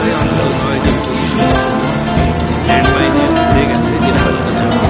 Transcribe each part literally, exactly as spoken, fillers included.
মামলায় অন্তত নয় জন পুলিশ ল্যান্ডমাইনে উঠে গেছে জেনারেল চাকরি।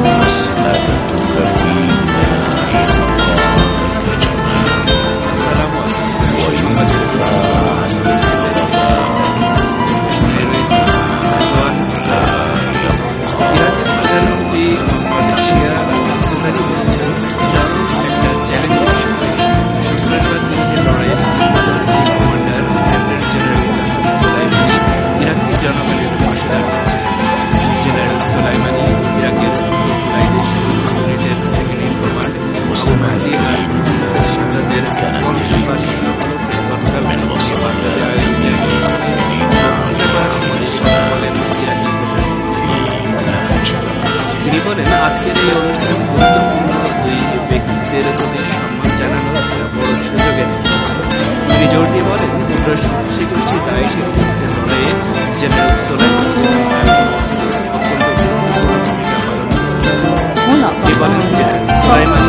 আজকের এই অনুষ্ঠান গুরুত্বপূর্ণ দুই ব্যক্তিদের প্রতি সম্মান জানানো একটা বড় সুযোগের। তিনি জোর দিয়ে বলেন, প্রশাসনিক গোষ্ঠী দায়েশের বিরুদ্ধে লড়াইয়ে জেনারেল সোলাইমানি অত্যন্ত গুরুত্বপূর্ণ ভূমিকা পালন করেন। তিনি বলেন, জেনারেল সোলাইমানি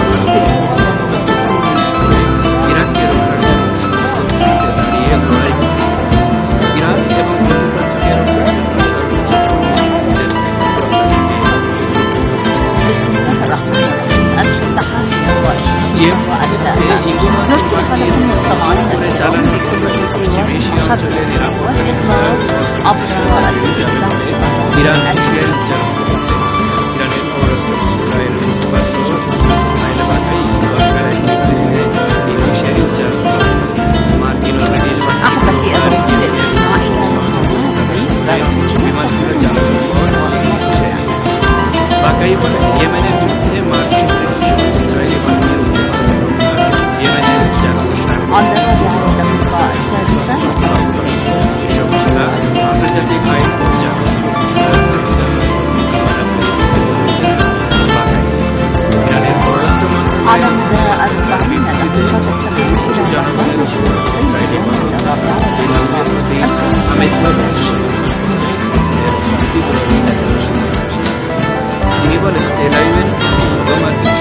ইরানকে রক্ষার জন্য সমস্ত কিছুতে দাঁড়িয়ে লড়াই করছে। ইরান এবং মধ্যপ্রাচ্যকে রক্ষার জন্য বাকাই বলে ইয়েমেনের বিরুদ্ধে মার্কিন ইসরায়েলি বাহিনীর ইয়েমেনের আন্তর্জাতিক আইন ইরানের পররাষ্ট্র তিনি বলেন, তেলাইভের সমর্থন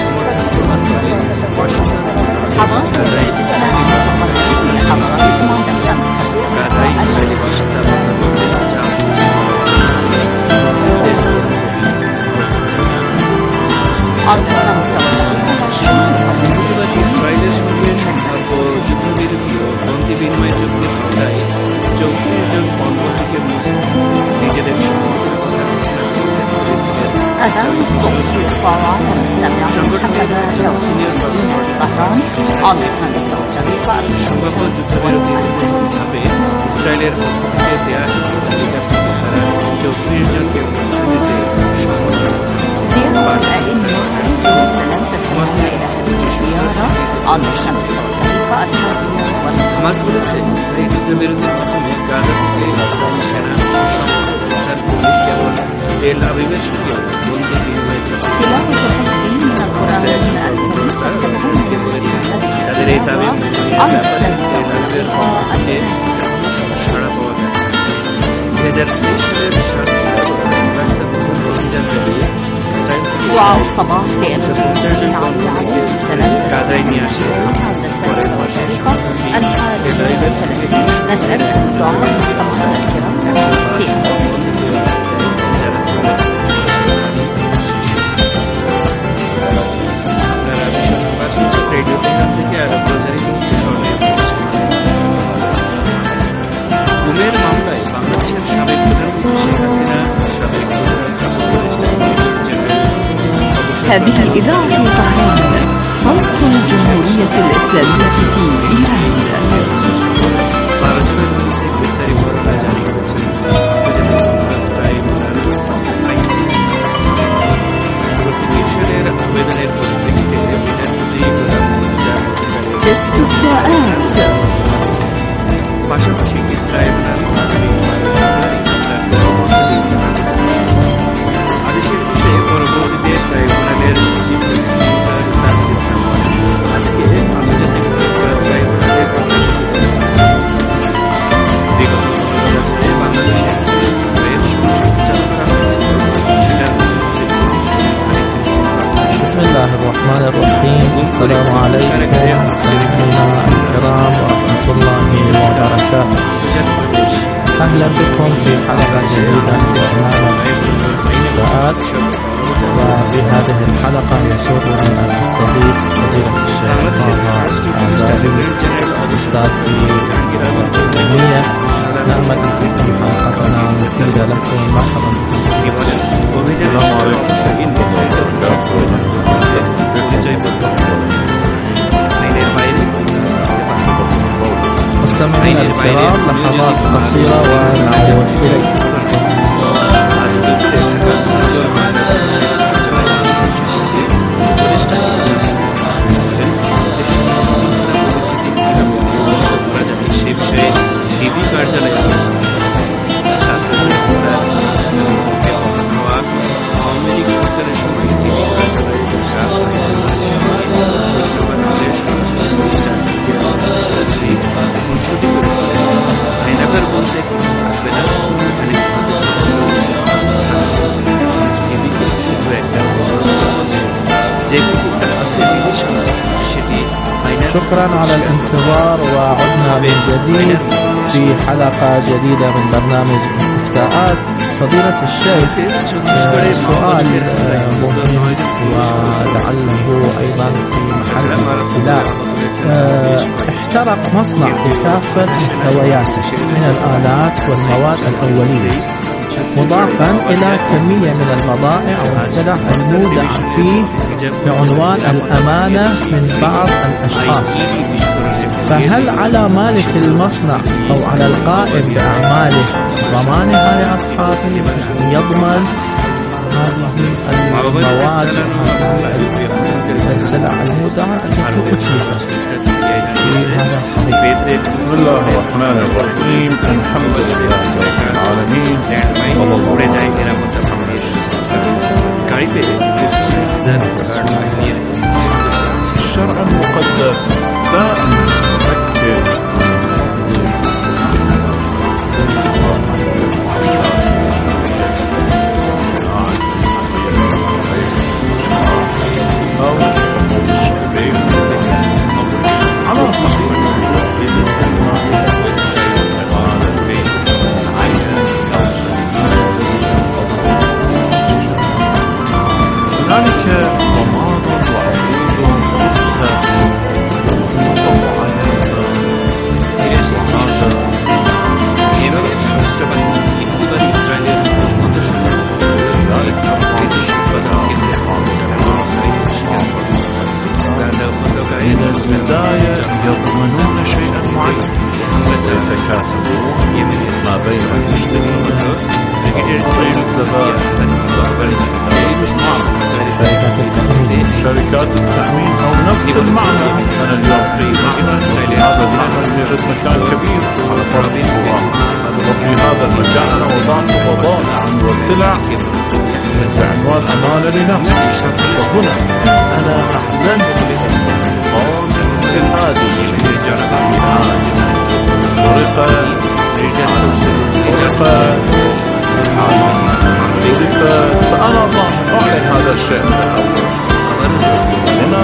ইসরায়েলের সঙ্গে সম্ভাব্য যুদ্ধবিরতি ও বন্দী বিনিময় চুক্তি মামলায় চৌত্রিশ জন কর্মচারীকে নিজেদের أذان الصبح طبعا سمع حسب توصيل طهران عاصمة السعودية সম্ভাব্য যুদ্ধবিরতির প্রথম ধাপে ইসরায়েলের পক্ষ থেকে দেয়া চৌত্রিশ জনকে মুক্তি দিতে সম্মত হয়েছে। زيارة الأئمة والسلام تستمع إلى هذه الزيارة عاصمة السعودية হামাস বলেছে, এই যুদ্ধবিরতির মাধ্যমে গাজা থেকে ইসরায়েলি সেনা তার পুলিশ কেবল তেল আবিবের সঙ্গে বন্দী বিনিময় তাদের এই দাবি সারা পাওয়া যায়। দুই হাজার তেইশ সালের অভিযান চালিয়ে دعاء الصباح لإرسال علي عليه السلام গাজায় নিয়ে আসে। نسألكم الدعاء مستمعينا الكرام في গুমের মামলায় বাংলাদেশের সাবেক প্রধানমন্ত্রী শেখ হাসিনা সাবেক هذه الإذاعة طهران صوت الجمهورية الإسلامية في إيران استفتاءات পাশাপাশি ট্রাইব্যুনাল আদেশের বিষয়ে পরবর্তীতে ট্রাইব্যুনালের চিফ আজকে আন্তর্জাতিক ট্রাইব্যুনালের বিগত পনেরো বছরে বাংলাদেশের চালু করা হয়েছিল بسم الله الرحمن الرحيم. السلام عليكم مستمعينا الكرام ورحمة الله وبركاته. أهلا بكم في حلقة جديدة من برنامج الاستفتاءات. وفي هذه الحلقة يسرني أن أستضيف فضيلة الشيخ طه العزاري أستاذ في العلمية. نأمل أن تكون حلقتنا مفيدة لكم. مرحبا بكم. السلام عليكم مستمعينا الكرام، لحظات قصيرة ونعود إليكم. شكرا على الانتظار، وعدنا من جديد في حلقة جديدة من برنامج الاستفتاءات. فضيلة الشيخ، سؤال مهم ولعله أيضا في محل الابتلاء. احترق مصنع بكافة محتوياته من الآلات والمواد الأولية، مضافا إلى كمية من البضائع والسلع المودعة فيه بعنوان الأمانة من بعض الأشخاص. فهل على مالك المصنع أو على القائم بأعماله ضمانها لأصحابه أن يضمن هذه المواد والسلع المودعة التي أتلفت؟ بسم الله الرحمن الرحيم. الحمد لله رب العالمين، صلى الله عليه وسلم. الشرع المقدس دائما يركز البداية يضمنون شيئا معينا ويتكاتبون ما بين المشترين وغير الذبائح شركات التأمين أو نفس المعنى. أنا اليوم في معنى هذا المعنى يوجد مكان كبير على فرض الله، وفي هذا المكان أنا وضعت بضائع وسلع بعنوان أمانة لنفسي، وهنا أنا أعلنت هذه سرقة سرقة فأنا أعلن هذا الشيء من الأول. هنا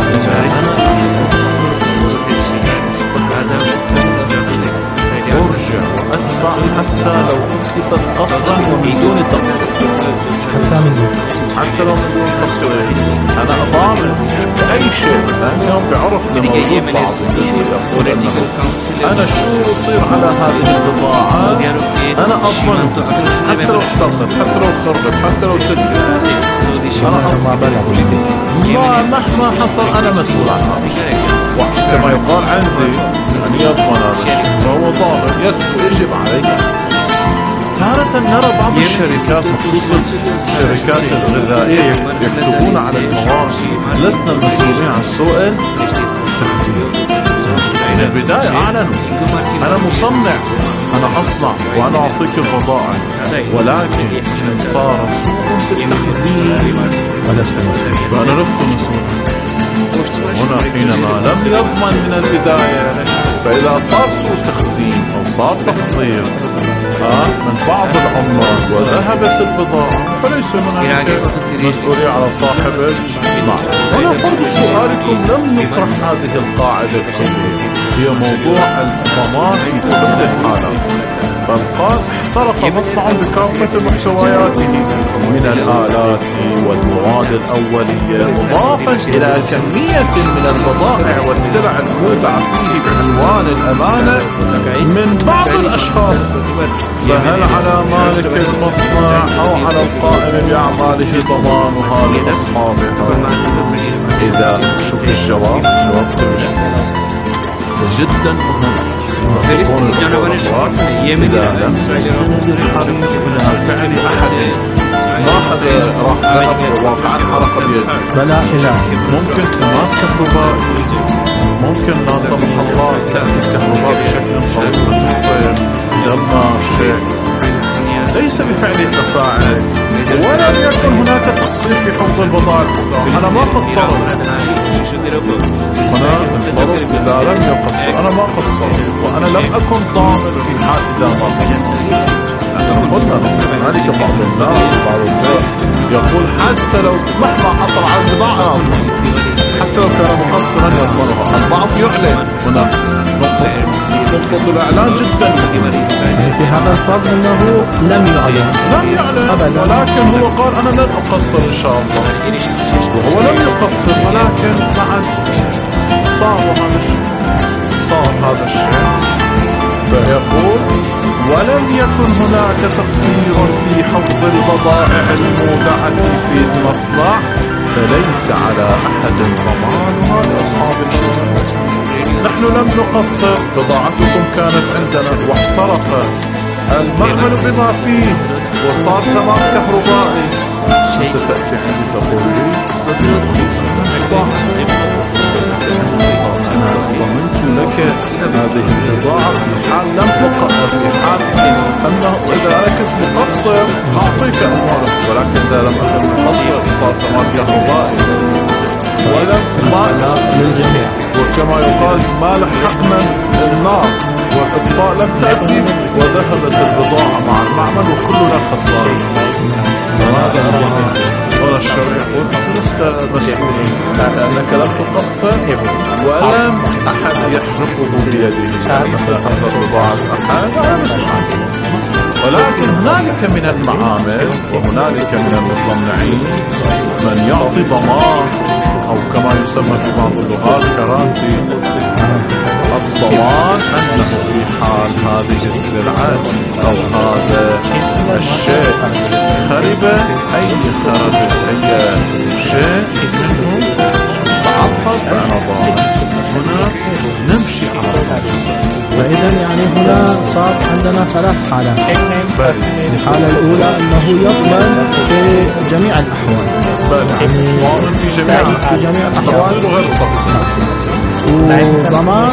أرجع وأتبع حتى لو أثبتت أصلا وبدون تقصير، حتى لو من دون تقصير أنا أضامن أي شيء. اليوم بعرف لما بعض يقول أنه أنا شو يصير على هذه البضاعات أنا أضمن، حتى لو احترقت، حتى لو خربت، حتى لو تلفت، أنا أضمن ما مهما حصل أنا مسؤول عن هذا. وكما يقال عندي أن يضمن هذا فهو ضامن، يجب عليه. تارة نرى بعض الشركات خصوصا الشركات الغذائية يكتبون على المواد لسنا المسؤولين عن سوء التخزين. من البداية أعلنوا أنا مصنع، أنا أصنع وأنا أعطيك البضائع، ولكن صار سوء التخزين فأنا لست مسؤول. هنا حينما لم يضمن من البداية، فإذا صار سوء تخزين أو صار تقصير من بعض العمال وذهبت البضاعة فليس هناك مسؤولية على صاحب المال. هنا فرض سؤالكم لم نطرح هذه القاعدة الكبيرة، هي موضوع الضمان في كل الحالات. بل قال احترق مصنع بكافة محتوياته من الآلات والمواد الأولية، مضافا إلى كمية من البضائع والسلع المودع فيه بعنوان الأمانة من بعض الأشخاص. فهل على مالك المصنع أو على القائم بأعماله ضمان هذه أصحابها؟ إذا شوف الجواب جواب جدا مهم. تكون الخطوات إذا لم يحرم من الفعل أحد ما حدا راح ذهب واقعا حرق بيده، بلا خلاف. ممكن تماس كهربائي، ممكن لا سمح الله تأتي الكهرباء بشكل قوي وتطفئ دمار شيء ليس بفعل التفاعل، ولم يكن هناك تقصير في حفظ البضائع الأخرى. أنا ما قصرت هنا الضرب إذا لم يقصر، أنا ما قصرت وأنا لم أكن ضامن في حال إذا ما قصرت. قلنا هنالك بعض الناس بعض الناس يقول حتى لو مهما عطل عن البضاعة حتى لو كان مقصرا يضمنها. البعض يعلن هنا نقطة الإعلان جدا في هذا الفرض أنه لم يعلن لم يعلن أبدا، ولكن هو قال أنا لن أقصر إن شاء الله، وهو لم يقصر ولكن بعد صار هذا الشيء صار هذا الشيء. فيقول ولم يكن هناك تقصير في حفظ البضائع المودعة في المصنع فليس على أحد ضمانها لأصحاب الشركة. نحن لم نقصر، بضاعتكم كانت عندنا واحترق المعمل بما فيه وصار تماس كهربائي. أنت تأتي عندي تقول لي أنا ضمنت لك هذه البضاعة في حال لم تقصر، في حال أنه إذا أنا كنت مقصر أعطيك أموالك، ولكن إذا لم أكن مقصر صار تماس كهربائي ولم ما للجميع. وكما يقال ما لحقنا النار والإطفاء لم تأتي وذهبت البضاعة مع المعمل وكلنا خسران. وهذا ولا الشرع يقول لست مسؤولا لأنك لم تقصر ولم أحد يحرقه بيده تحت بضاعة أحد. ولكن هنالك من المعامل وهنالك من المصنعين من يعطي ضمان أو كما يسمى في بعض اللغات كرانتي. الضمان أنه في حال هذه السلعة أو هذا الشيء خرب أي خرب أي شيء منه تعطل أنا ضامن. هنا نمشي على فإذا يعني هنا صار عندنا ثلاث حالات. الحالة الأولى أنه يضمن في جميع الأحوال، يعني ضامن في جميع في جميع الأحوال وغير تقصير، وضمان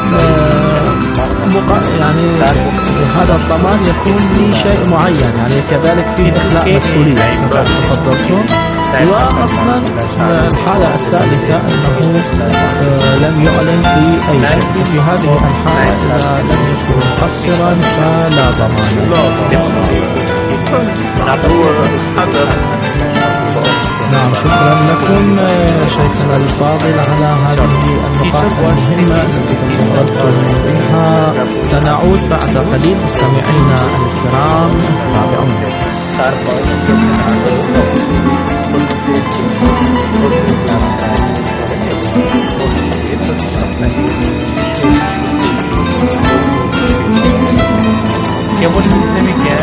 يعني هذا الضمان يكون لشيء معين، يعني كذلك فيه إخلاء مسؤولية كما تفضلتم. وأصلا الحالة الثالثة أنه لم يعلن في أي شيء. في هذه الحالة إذا لم يكن مقصرا فلا ضمان. نعم، شكرا لكم شيخنا الفاضل على هذه النقاط المهمة التي تفضلتم بها. سنعود بعد قليل مستمعينا الكرام، تابعونا. Che vuol dire che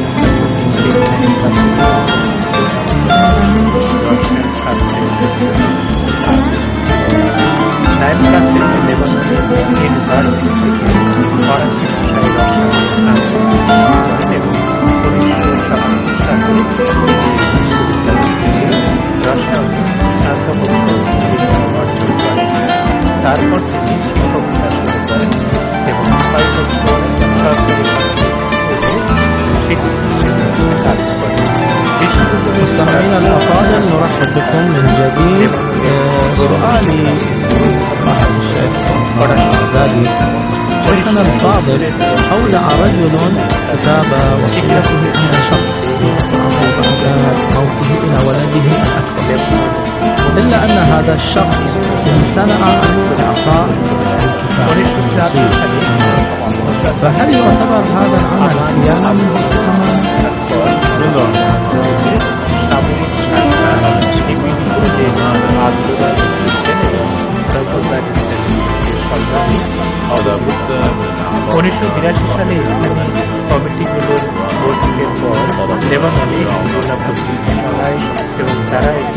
مستمعينا الأفاضل، نرحب بكم من جديد. سؤالي سماحة الشيخ الغزالي، شيخنا الفاضل، أودع رجل كتاب وصيته عند شخص بعد موته إلى ولده الأكبر، إلا أن هذا الشخص امتنع عن إعطاء الكفاءة المصير. فهل يعتبر هذا العمل خيانة من উনিশশো বিরাশি সালে ইসলামী কমিটিগুলোর বৈঠকের পর দেওয়ান আলী আন্দোলন চালায় এবং তারা একটি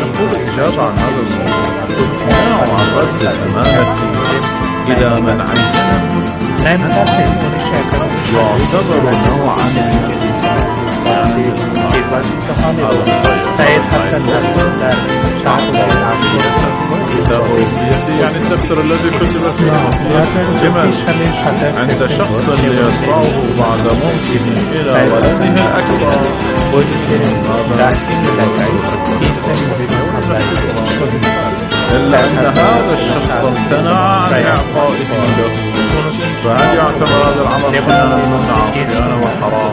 إلى من عينه يعتبر نوعا يعني الدفتر الذي كتب فيه عند شخص يتبعه بعد موته إلى ولده الأكبر إلا أن هذا الشخص امتنع عن إعطائه له، فهل يعتبر هذا العمل خيانة؟ نعم، خيانة وحرام.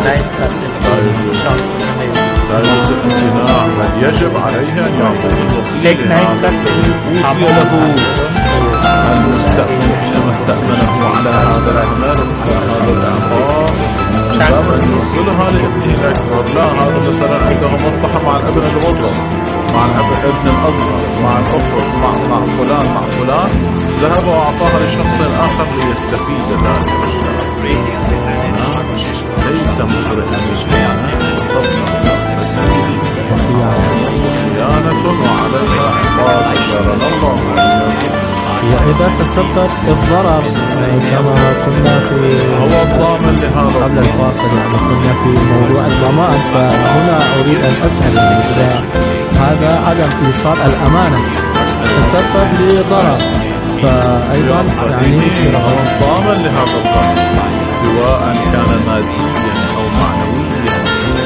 لا يوجد امتناع، بل يجب عليه أن يعطيه الوصية لهذا أوصي له المستأمن حينما استأمنه على هذا الأعمال على هذا الإعطاء باب أن يوصلها لابنه الأكبر. لا، هذا مثلا عنده مصلحة مع الابن الوسط، مع الابن الأصغر، مع الأخر، مع مع فلان مع فلان، ذهب وأعطاها لشخص آخر ليستفيد ذلك الشخص. ليس مجردا بخيانة، خيانة وعليها عقاب أجرنا الله. وإذا تسبب الضرر كما كنا في هو الضامن لهذا قبل الفاصل، يعني كنا في موضوع الضمان، فهنا أريد أن أسأل إذا هذا عدم إيصال الأمانة تسبب لضرر، فأيضا يعني هو الضامن لهذا الضرر سواء كان ماديا أو معنويا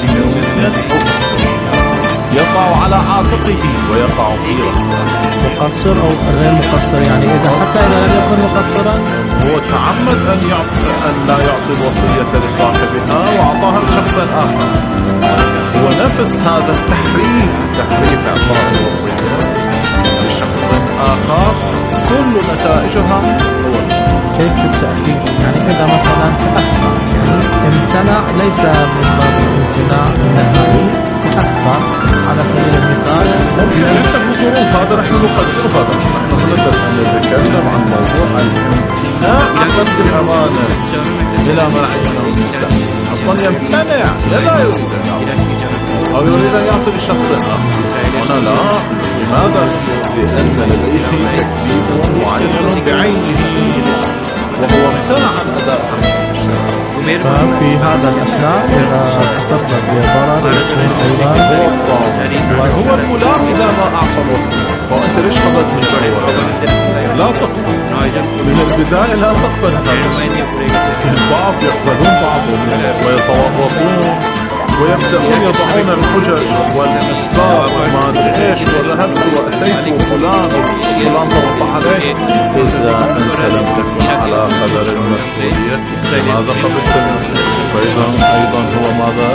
يقع على عاتقه ويقع في رأسه. مقصر أو غير مقصر، يعني إذا حتى إذا لم يكن مقصرا هو تعمد أن يعطي أن لا يعطي الوصية لصاحبها وأعطاها لشخص آخر. هو نفس هذا التحريف، تحريف إعطاء الوصية لشخص آخر، كل نتائجها هو كيف التأكيد؟ يعني إذا مثلا تأخر، يعني امتنع ليس من باب الامتناع النهائي، تأخر على سبيل المثال ممكن أن يكون ظروف. هذا نحن نقدر هذا، نحن نريد أن نتكلم عن موضوع الامتناع عن رد الأمانة إلى من عينه المستأمن. أصلا يمتنع، لا يريد أن يعطي أو يريد أن يعطي لشخص آخر. هنا لا. لماذا؟ لأن لديه تكليف معين بعينه وهو امتنع عن أداء حقه. ففي هذا الأثناء إذا تسبب بضرر يكون أيضا هو الملام إذا ما أعطى الوصية. وأنت ليش قبلت من الوصية؟ لا تقبل من البداية، لا تقبل هذا. البعض يقبلون بعض ويتورطون ويبدأون يضعون الحجج والأسباب وما أدري إيش، وذهبت وأتيت وفلان وفلان ضغط عليه. إذا أنت لم تكن على قدر المسؤولية ماذا قبلت المسؤولية؟ فإذا أيضا هو ماذا؟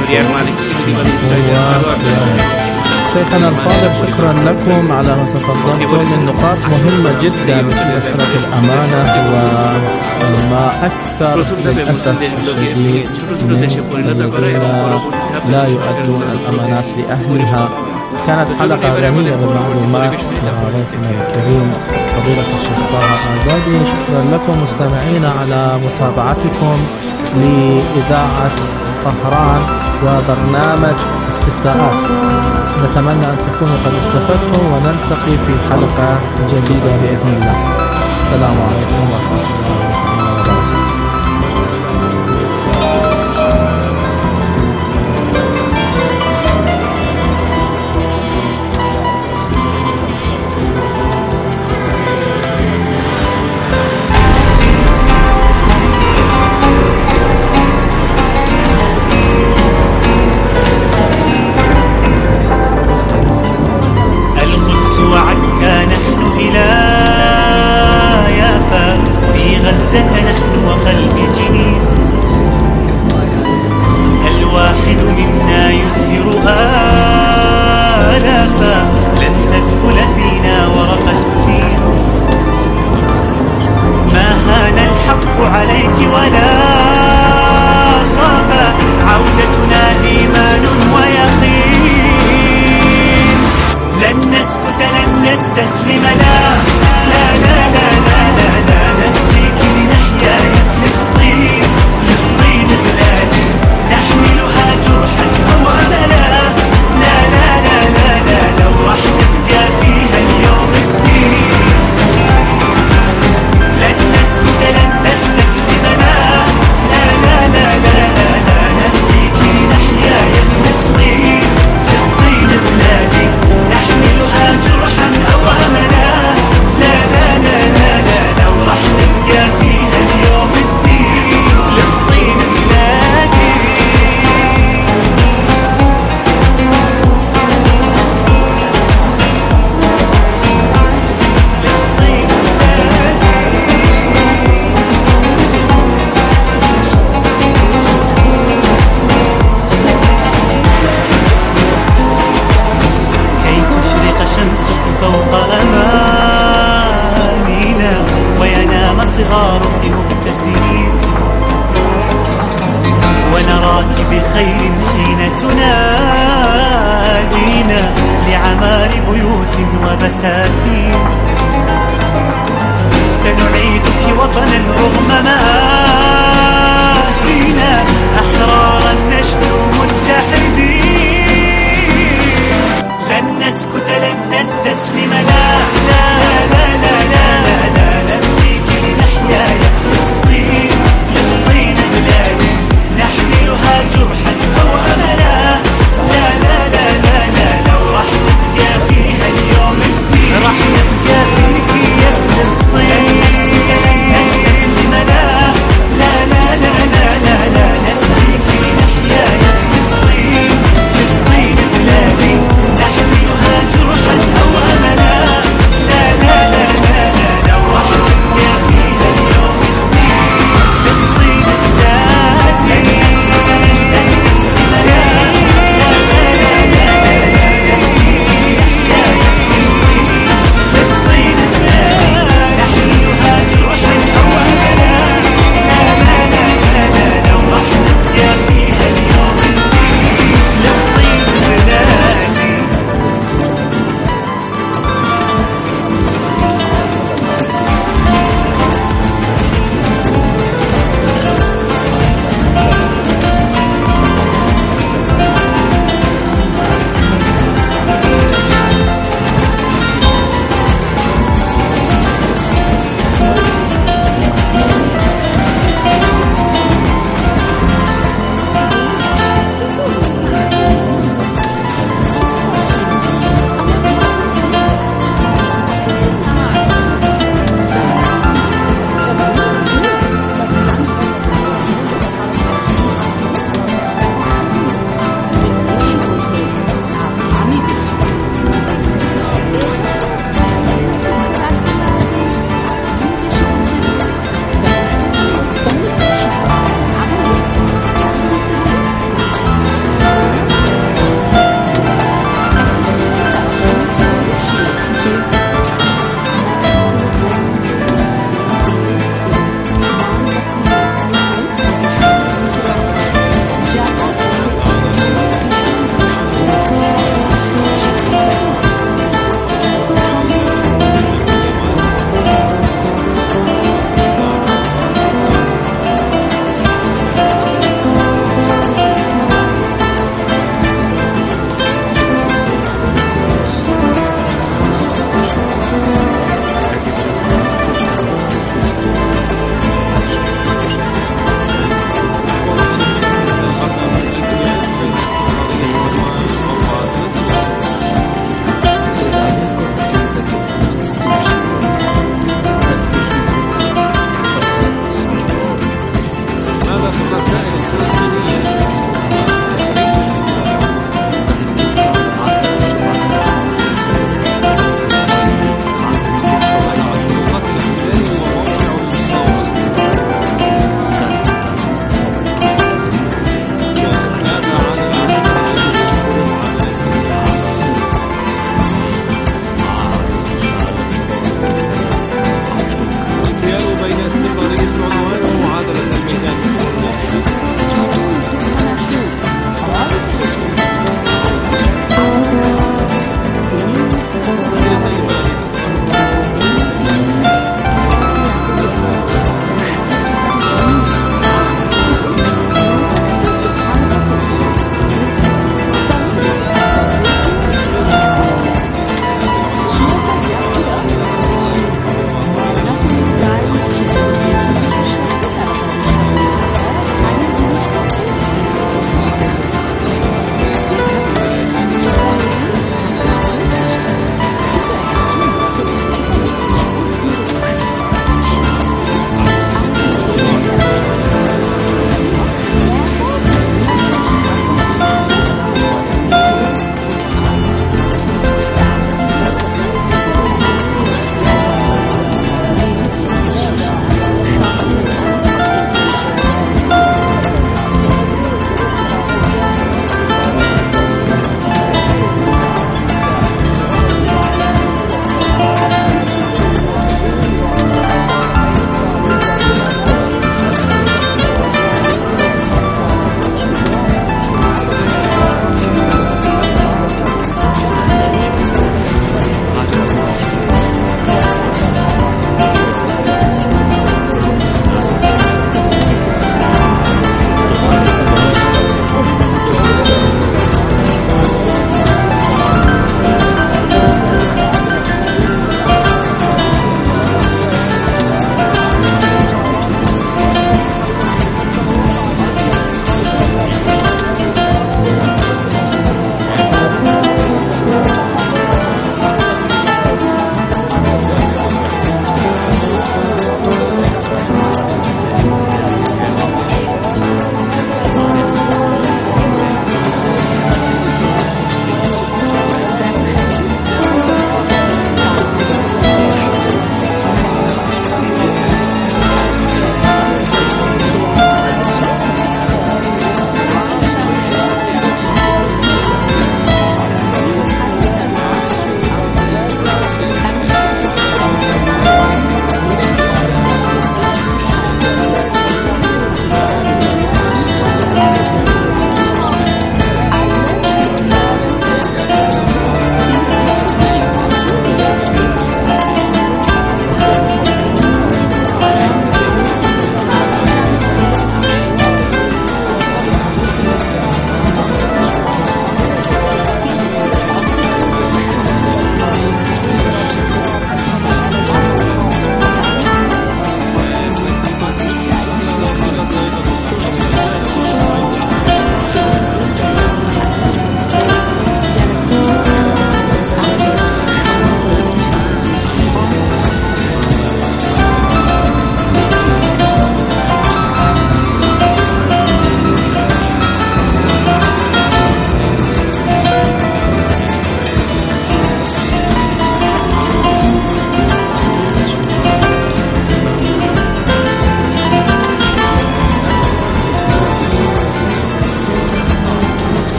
شيخنا الفاضل، شكرا لكم على ما تفضلتم من نقاط مهمة جدا في مسألة الأمانة، وما أكثر للأسف الشديد من الذين لا يؤدون الأمانات لأهلها. كانت حلقة غنية بالمعلومات مع ضيفنا الكريم فضيلة الشيخ طه آزادي. شكرا لكم مستمعينا على متابعتكم لإذاعة طهران وبرنامج استفتاءات. نتمنى أن تكونوا قد استفدتم، ونلتقي في حلقة جديدة بإذن الله. السلام عليكم ورحمة الله وبركاته. وعكا نحن إلى يافا في غزة نحن بخير حين تنادينا لعمار بيوت وبساتين. سنعيدك وطنا رغم مآسينا، أحرارا نشدو متحدين. لن نسكت لن نستسلم، لا لا لا لا لا لا نبكيك لنحيا يا فلسطين. فلسطين بلادي نحملها جرحا أو أملا، لا لا لا لا لا لو راح نبقى فيها اليوم الدين، راح نبقى فيك يا فلسطين. لن نستسلم، لا لا لا لا لا لا لا نبكيك لنحيا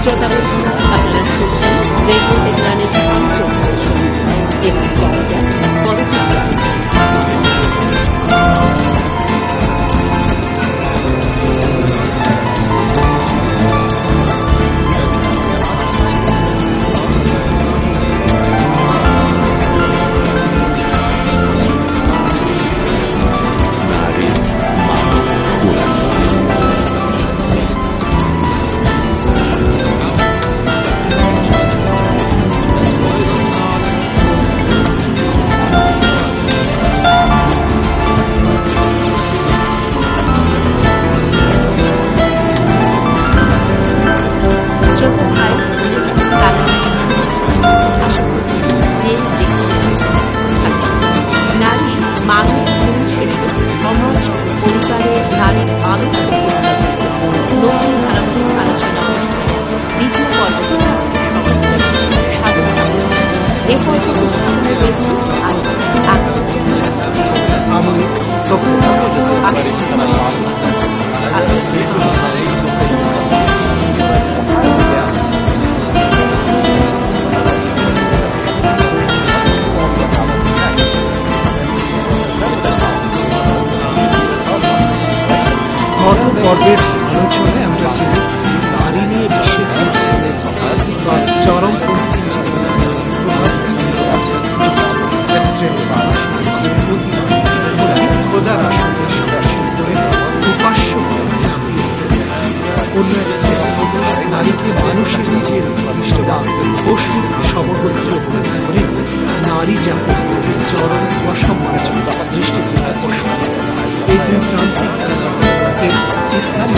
শ্রোতা বন্ধুরা, আপনারা শুনছেন রেডিও তেহরানের সংযোগ এবং পর্যায় পরবর্তী পর্বের আলোচনায় আমরা জেনেছি নারী নিয়ে বিশ্বের চরম খোদার আসনের উপাস্য নারীকে মানুষের নিজের পশুর সমগোত্র ধরে নারী জাতি চরম অসম্মানজনক দৃষ্টিতে পশু এই দুই প্রান্তিক ইসলামী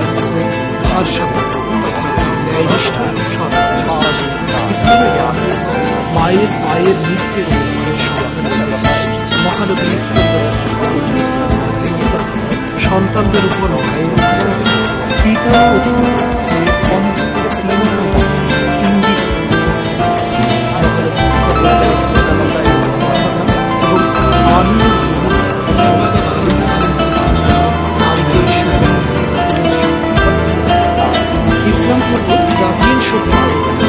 ইসলামের মায়ের মায়ের নিত্যের মহানবী সন্তানদের উপর মায়ের পিতা ইসলাম প্রাচীন সভ্যতা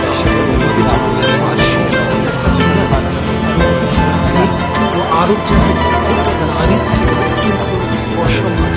আরব জাতির নারী কিন্তু অসম্মান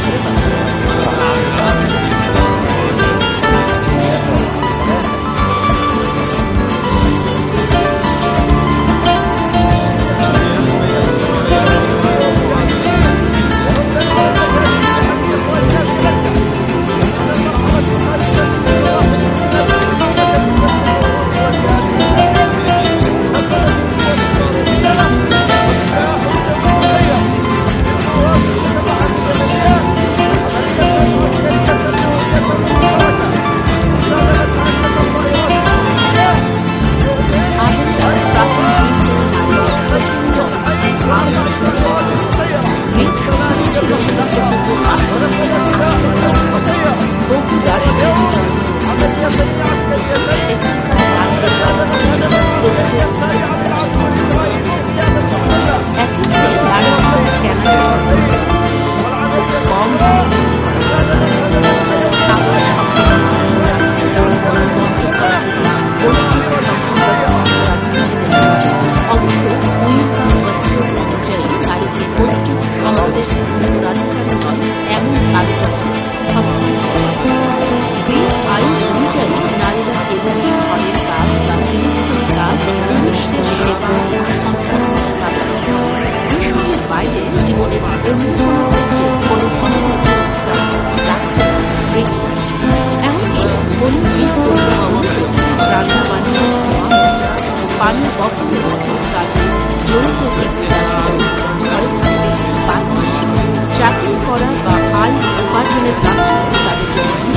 চাকরি করা বা আয় উপার্জনের কাজ তাদের জন্য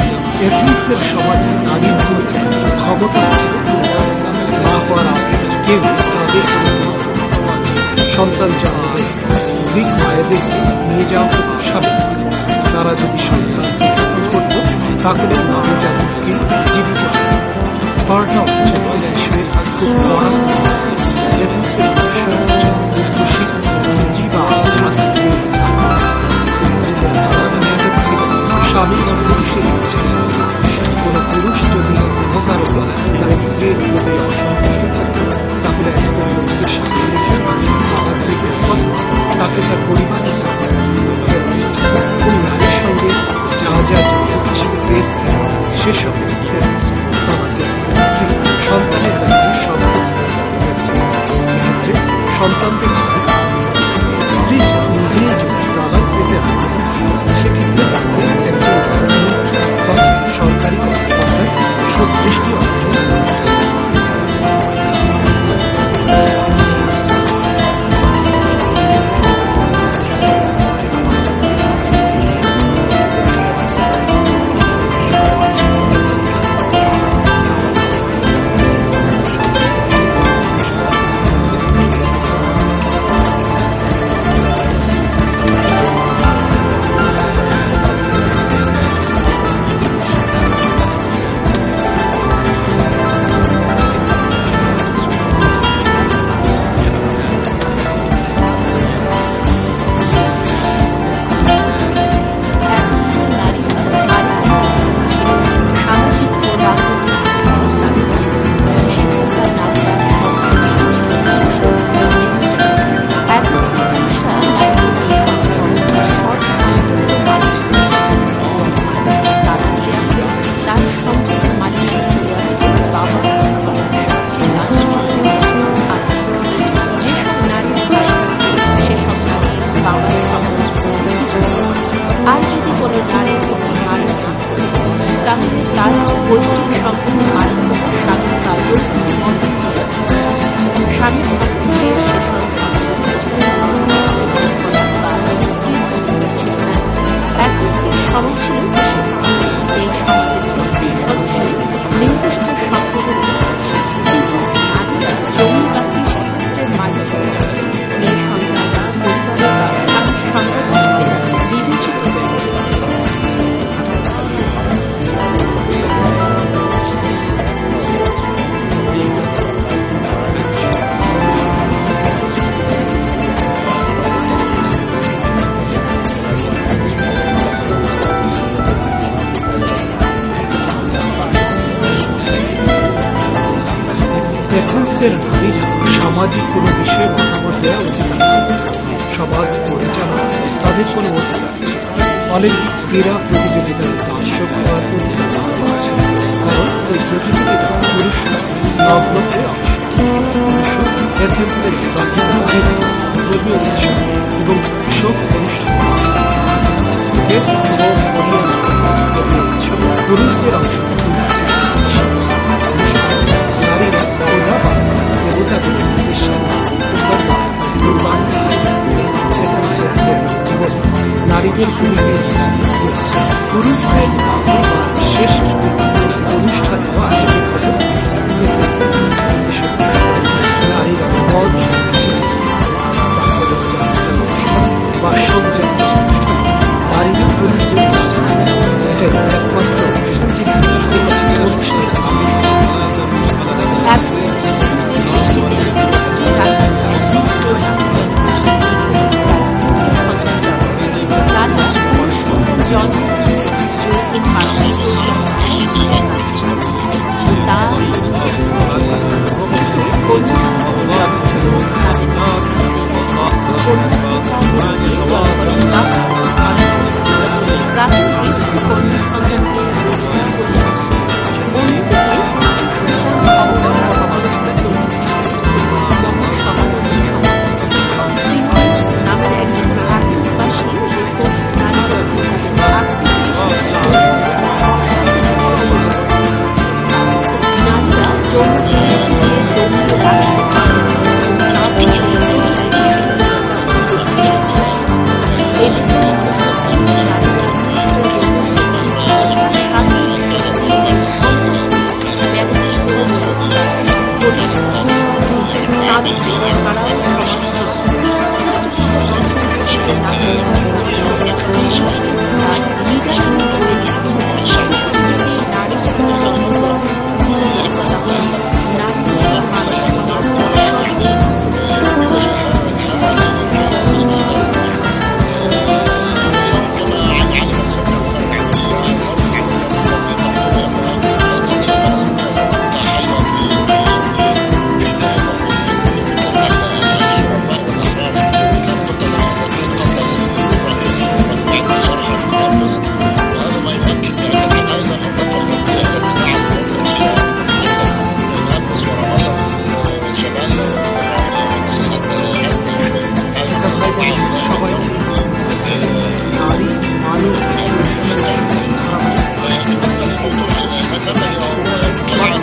এথেন্সের সমাজে নারীর ক্ষমতা মা হওয়ার আগে কেউ তাদের সন্তান জন্মে গ্রিক মায়েদেরকে নিয়ে যাওয়া হতো স্বামী। তারা যদি সন্তান করত তাহলে নবজাতককে জীবিত স্পার্টা হচ্ছে শুয়ে থাকতো স্বামী পুরুষের ইচ্ছে কোন পুরুষ যদি উপকার করে তার স্ত্রীর প্রতি অসন্তুষ্ট থাকে তাহলে একজন লোককে তাকে তার পরিবার কোন নারীর সঙ্গে যা যা যৌতুক হিসেবে পেয়েছে সেসব আমাকে সন্তানের ব্যাপারে সব এক্ষেত্রে সন্তানদের স্ত্রী নিজে যদি তালাক পেতে হয় সেক্ষেত্রে তাকে একজন সরকারি কর্মকর্তার সুদৃষ্টি অর্জন এথেন্সের নারীরা সামাজিক কোনো বিষয়ে মতামত দেওয়া অধিকার, সমাজ পরিচালনা তাদের কোনো অধিকার, অলিম্পিক ক্রীড়া প্রতিযোগিতার দর্শক হওয়ার অধিকার আছে, কারণ এই প্রতিযোগিতা পুরুষরা নগ্নতে অংশ। এথেন্সের বাকি নারীরা ধর্মীয় উৎসব এবং শোক অনুষ্ঠান পুরুষদের অংশ নারীদের পুরুষদের শেষ অনুষ্ঠানে নারীরা মঞ্চ বা সজ্জা নারীদের পুরুষদের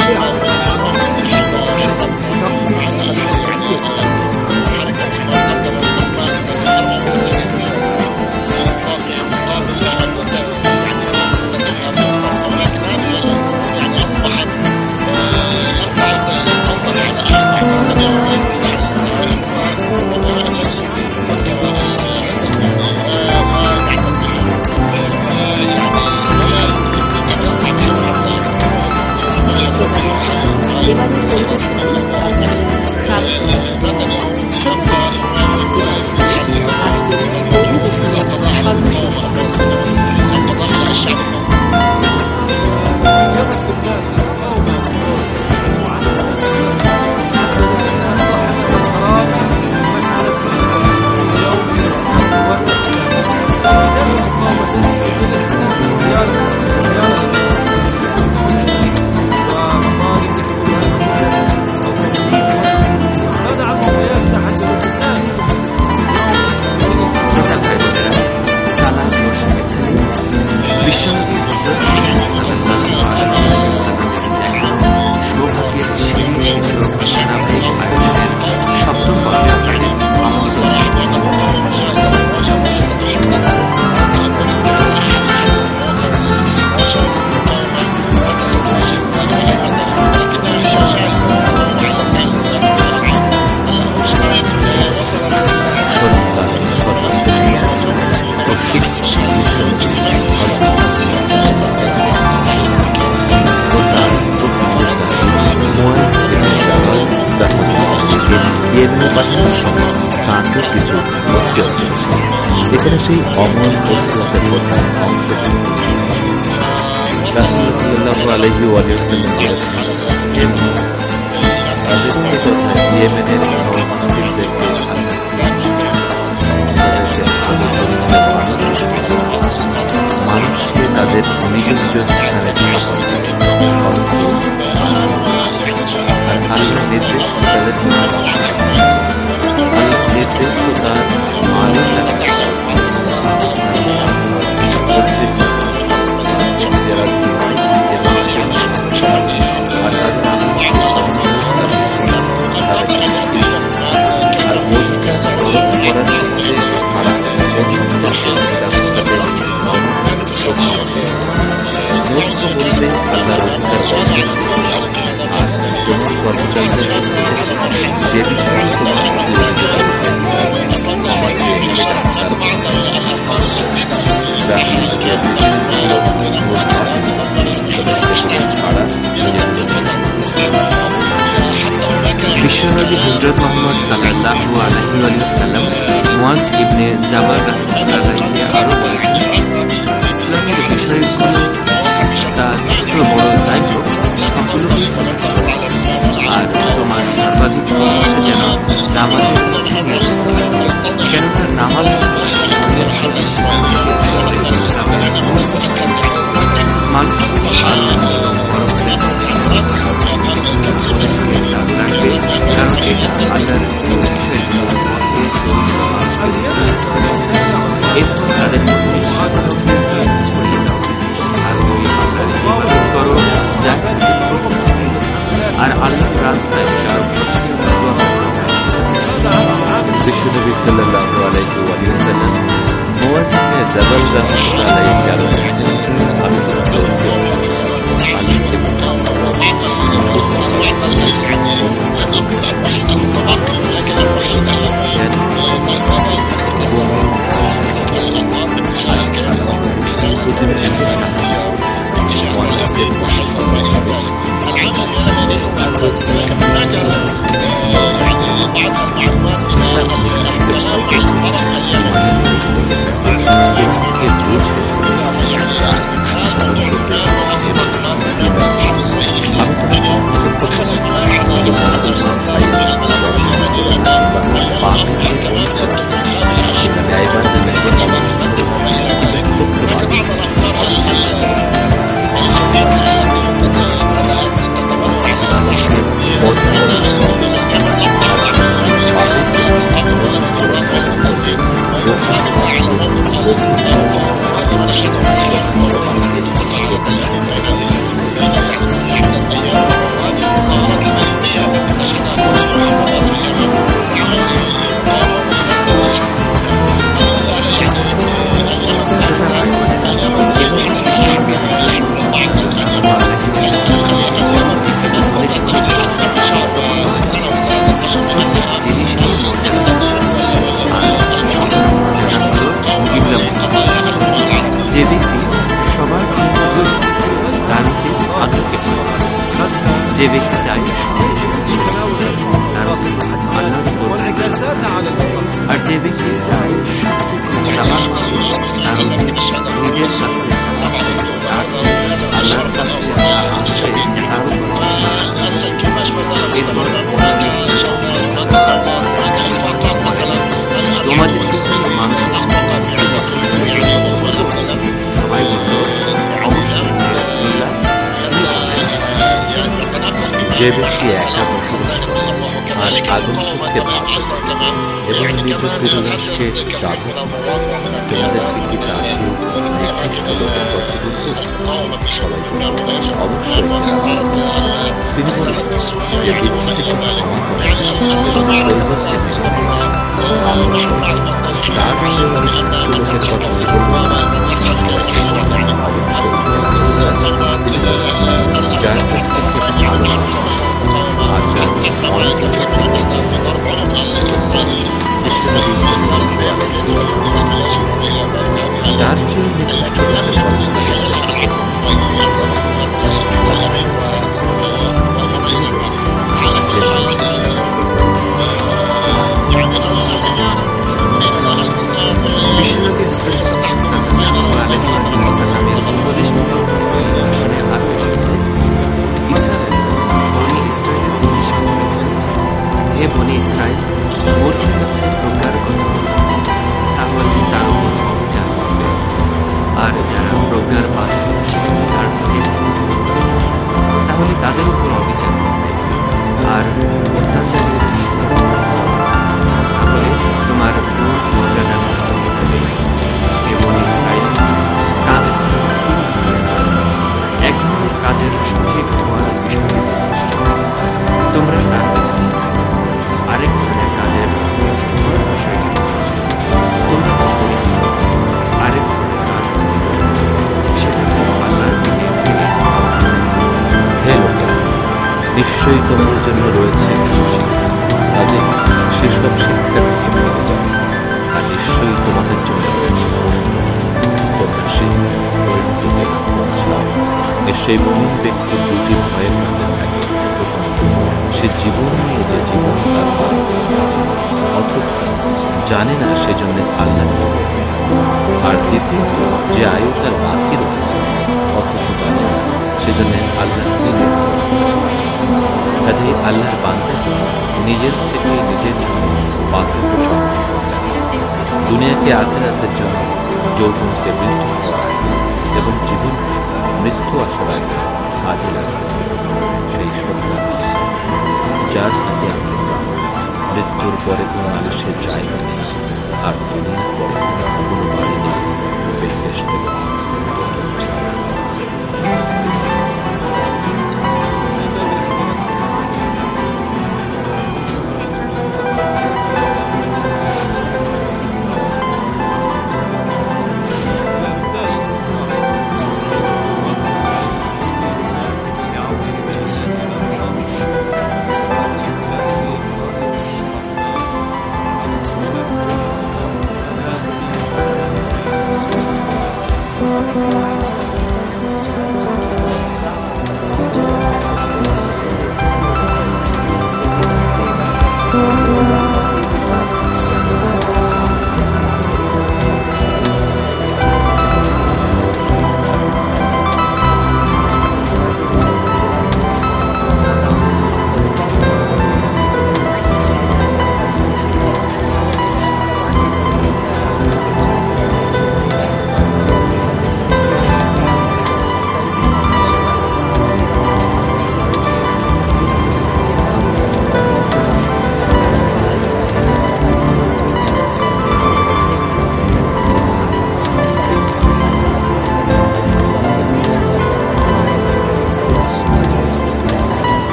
হবে আমরা এবারে পরিবেশন এখানে সেই অমল ওসিয়তের প্রধান অংশ রাসূল সাল্লাল্লাহু আলাইহি ওয়াসাল্লাম বলেছেন, তাদেরকে তথা ইয়েমেনের মুসলিমদেরকে মানুষকে তাদের নিজ নিজ স্থানে স্থাপন আর আল্লাহর নির্দেশ তাদের নির্দেশ তার মালিক যে বিষয়ে তোমার বিশ্বনবী হযরত মুহাম্মদ সাল্লাল্লাহু আলাইহি ওয়াসাল্লাম মুআজ ইবনে জাবাল রাহিমাহুল্লাহ আরো বলেছেন, ইসলামের বিষয়গুলো তার ছোট বড় যাই হোক সকলকেই আর তোমার সর্বাধিক প্রশংসা যেন নামাজের কেননা নামাজ মানুষ কারণ এটা আল্লাহর এরপর তাদের মধ্যে ছড়িয়ে দাও আর তুমি আপনার ইবাদত করো যা আর আল্লাহর রাস্তায় বিশ্বনবী সাল্লাল্লাহু আলাইহি ওয়াসাল্লাম মুআজ ইবনে জাবাল রাহিমাহুল্লাহ আলাইহি যে ব্যক্তি চায় সহজে সহজে তার আল্লাহর উপর ভরসা, আর যে ব্যক্তি চায় সহজে তার নিজের কাছে তার চেয়ে আল্লাহর কাছে যা আছে তার উপর ভরসা। এরপর তোমাদেরকে মানুষ সবাই বলল অবশ্যই যে ব্যক্তি একা বসবাস করে আর আগন্তুককে ভাবে এবং নিজ পূর্বপুরুষকে জানে, তোমাদেরকে কি তার চেয়ে নিকৃষ্ট লোকের পছন্দ? সবাই বলল অবশ্যই। তিনি বললেন যে ব্যক্তিকে ক্ষমা করে এবং পরিবেশকে মেনে নিয়েছে, তার চেয়ে নিকৃষ্ট লোকের কথা বলল অবশ্যই। তিনি বললেন যার কাছ থেকে ভালোবাসা আর যার অনেক তার চেয়ে নিকৃষ্ট লোকের কথা যে মানুষের বিশ্বনবী হযরত সাল্লাল্লাহু আলাইহি ওয়াসাল্লামের উপদেশ শুনে আর বলেছে, ঈসা বনি ইসরায়েলের উদ্দেশ্যে বলেছেন, হে বনি ইসরায়েল, মূর্খের কাছে প্রজ্ঞার কথা বলো, তাহলে তার উপর অবিচার করবে, আর যারা প্রজ্ঞার পায় সেখানে তার তাহলে তাদের উপর অবিচার করবে আর অত্যাচারের তাহলে তোমার মর্যাদা নষ্ট হয়ে যাবে। হে বনি ইসরায়েল, কাজ এক ধরনের কাজের সঠিক হওয়ার বিষয় স্পষ্ট, তোমরা তার পেছনে আরেক ধরনের কাজের নষ্ট হওয়ার বিষয়টি স্পষ্ট, তোমরা করি আরেক ধরনের কাজ সেটা আল্লাহর দিকে ফিরে। হে লোকেরা, নিশ্চয়ই তোমাদের জন্য রয়েছে কিছু শিক্ষা, কাজে সেসব শিক্ষার দিকে ফিরে যাবে। আর নিশ্চয়ই তোমাদের জন্য রয়েছে তোমরা সেই পরিণতিতে পৌঁছাও। সেই মুমিন ব্যক্তি দুটি ভয়ের মধ্যে থাকে। প্রথমত, সে জীবন নিয়ে যে জীবন তার পালন করেছে অথচ জানে না সেজন্য আল্লাহ, আর দ্বিতীয়ত যে আয়ু তার বাকি রয়েছে অথচ জানে না সেজন্য আল্লাহ কাজেই আল্লাহর বান্দাকে নিজের থেকে নিজের জন্য পার্থক্য সম্পন্ন দুনিয়াকে আখিরাতের জন্য যৌবনকে মৃত্যু হওয়ার আগে এবং জীবনকে মৃত্যু আসার আগে কাজে লাগবে সেই সত্তা যার হাতে আমি প্রাণ। মৃত্যুর পরে কোনো মানুষের জায়গা নেই, আর দুনিয়ার পরে কোনো বাড়ি নেই বেহেশ থেকে ছাড়া। Thank you.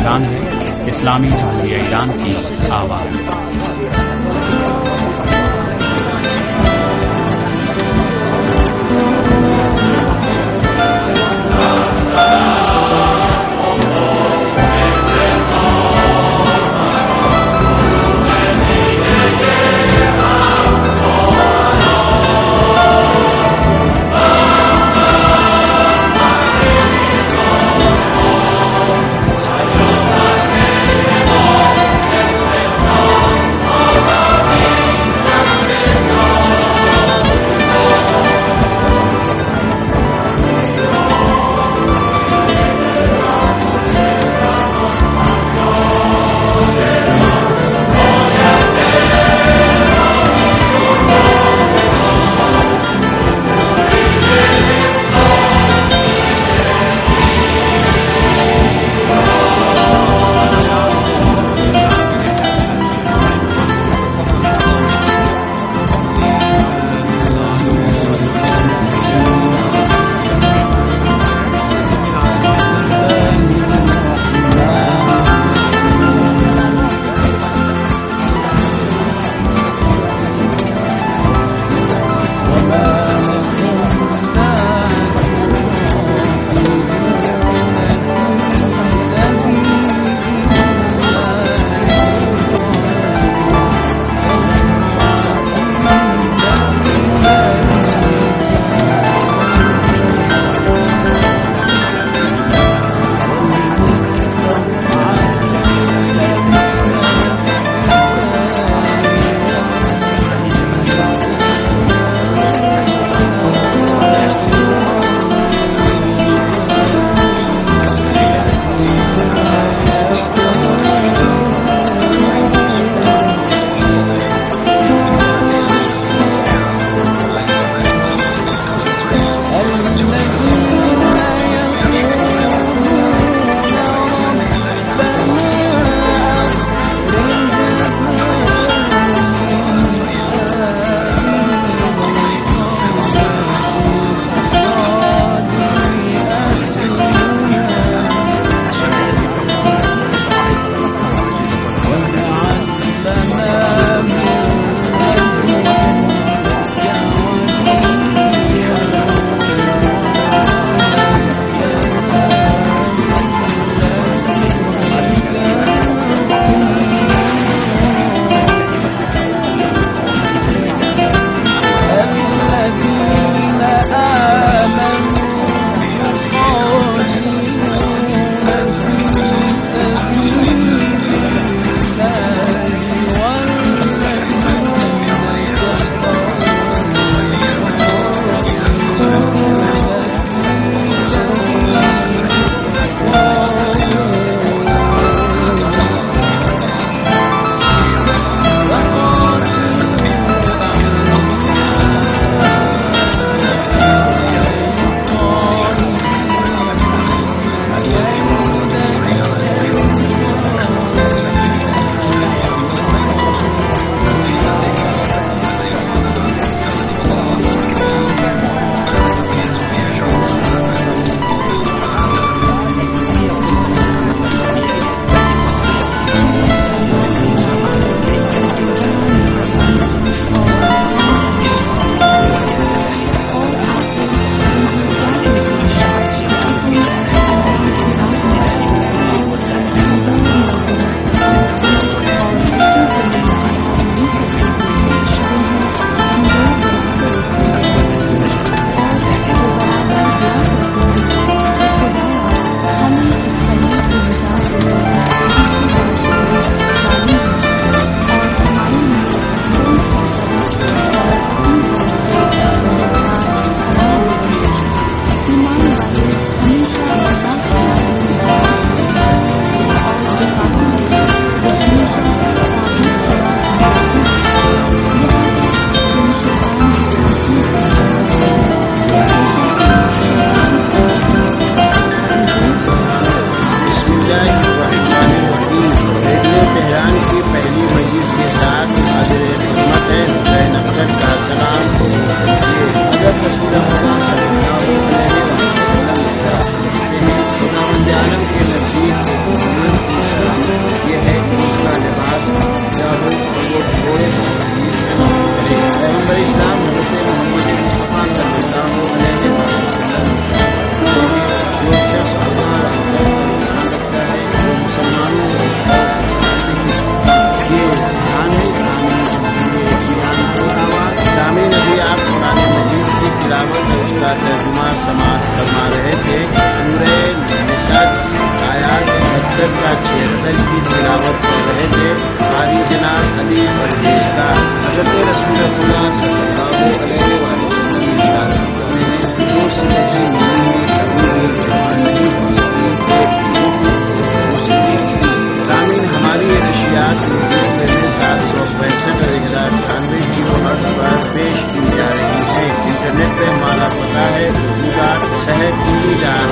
ऐलान है इस्लामी जाहिलिया ईरान की आवाज़।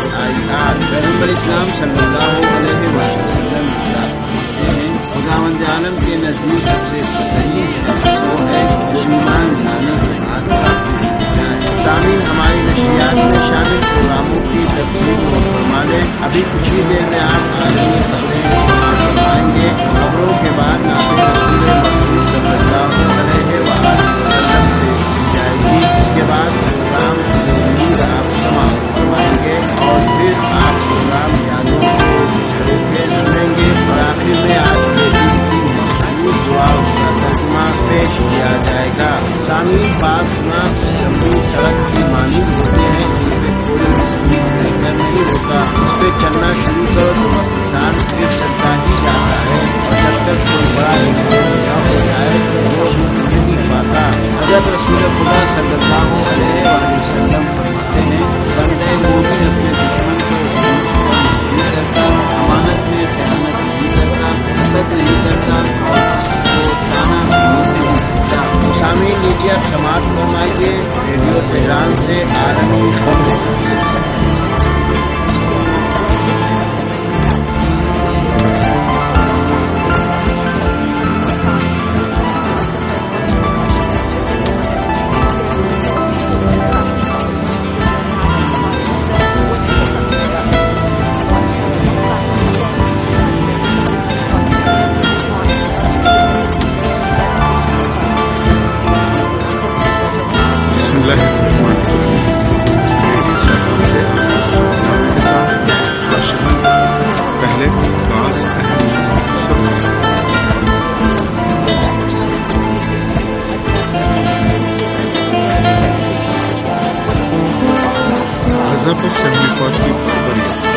آیات پیغمبر اسلام صلی اللہ علیہ وسلم خداوند عالم کے نزدیک سب سے صحیح وہ ہے جو ایمان لانے کے بعد سامعین ہماری نشریات میں شامل پروگراموں کی تفصیل و فرمانے ابھی کچھ ہی دیر میں آپ عالمی خبریں فرمائیں گے خبروں کے بعد ناطق رسول محمود صلی اللہ علیہ وآلہ وسلم سے جائے گی اس کے بعد پروگرام امید آپ تمام فرمائیں گے اور پھر آپ پروگرام یادوں کے سنیں گے اور آخر میں آج کے دن کی مخصوص دعا کا ترجمہ پیش کیا جائے گا سامعین پاک گناہ لمبی سڑک کی مانند ہوتے ہیں ان پہ کوئی اسپیڈ بریکر نہیں ہوتا اس پہ چلنا شروع کرو تو انسان پھر چلتا ہی جاتا ہے اور جب تک کوئی بڑا ایکسیڈنٹ نہ ہو جائے تو وہ نہیں پاتا حضرت رسول خدا صلی اللہ علیہ وسلم فرماتے ہیں بندہ مومن اپنے دشمن کو نہیں کرتا امانت میں خیانت نہیں کرتا حسد نہیں کرتا اور کسی کو تانا نہیں دیتا سامعین نیچے اب سماعت فرمائیے ریڈیو تہران سے عالمی خبریں غزہ پر چلنے فوج کی بربری